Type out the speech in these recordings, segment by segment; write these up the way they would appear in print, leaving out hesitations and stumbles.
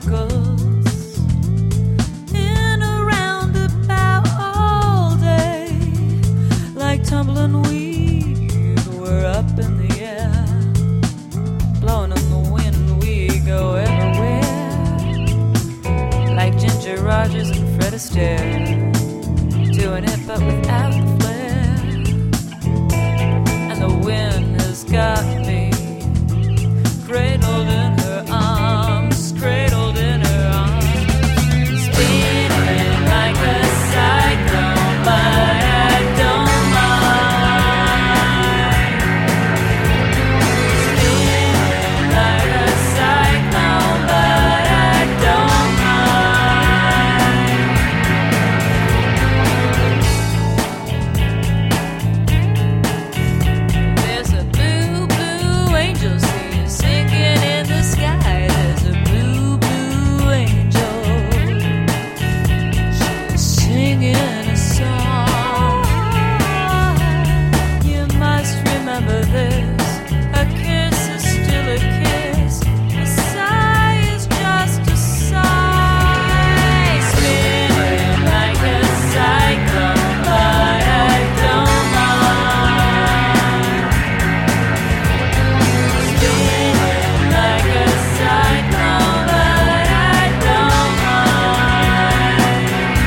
circles in a roundabout all day. Like tumbling weed, we're up in the air. Blowing in the wind, we go everywhere. Like Ginger Rogers and Fred Astaire, doing it but without the flair. And the wind has got me cradled in her arms, cradled in her arms, spinning like a cyclone, but I don't mind. Spinning like a cyclone, but I don't mind. There's a blue, blue angel singing in the sky. There's a blue, blue angel. She's singing a song. You must remember this. A kiss is still a kiss. A sigh is just a sigh. Spinning like a cyclone, but I don't mind. Spinning like a cyclone, but I don't mind.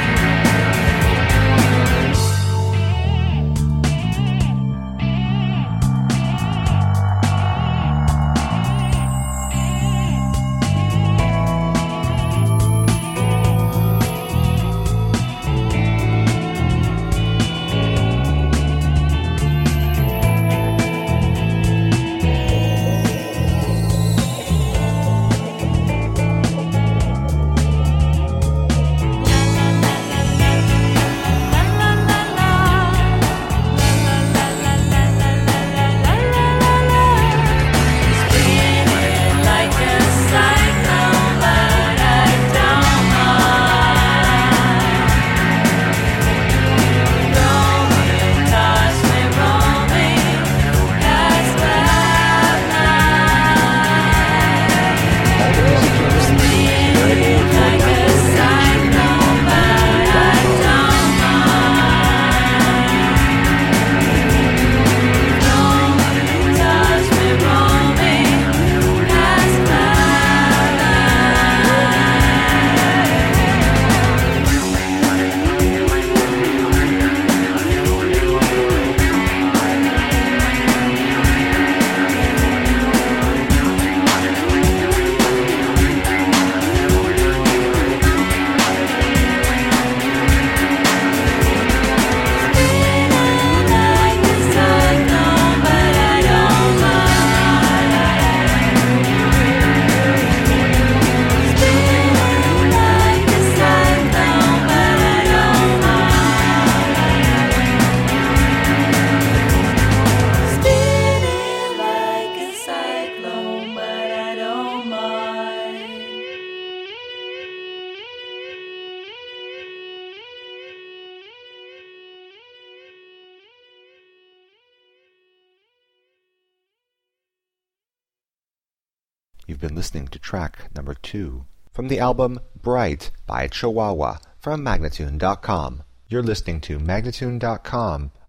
Spinning like a cyclone, but I don't mind. Roaming, toss me roaming past cloud nine. Spinning like a cyclone, but I don't mind. Roaming, toss me roaming past cloud You've been listening to track number 2 from the album Bright by Chihuahua from Magnatune.com. You're listening to Magnatune.com